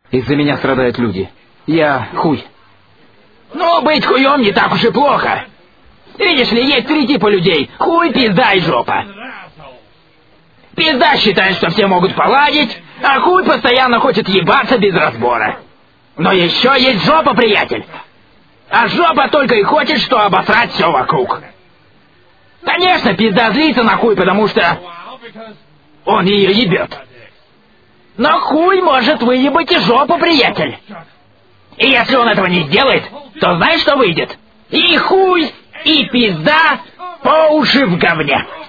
Из-за меня страдают люди. Я хуй. Ну, быть хуем не так уж и плохо. Видишь ли, есть три типа людей. Хуй, пизда и жопа. Пизда считает, что все могут поладить, а хуй постоянно хочет ебаться без разбора. Но еще есть жопа, приятель. А жопа только и хочет, что обосрать все вокруг. Конечно, пизда злится на хуй, потому что он ее ебет. Но хуй может выебать и жопу, приятель. И если он этого не сделает, то знаешь, что выйдет? И хуй, и пизда по уши в говне.